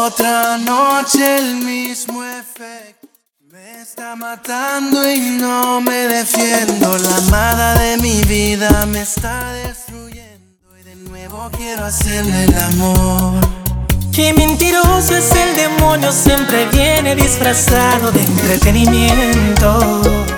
Otra noche el mismo efecto. Me está matando y no me defiendo. La amada de mi vida me está destruyendo. Y de nuevo quiero hacerle el amor. Qué mentiroso es el demonio, siempre viene disfrazado de entretenimiento.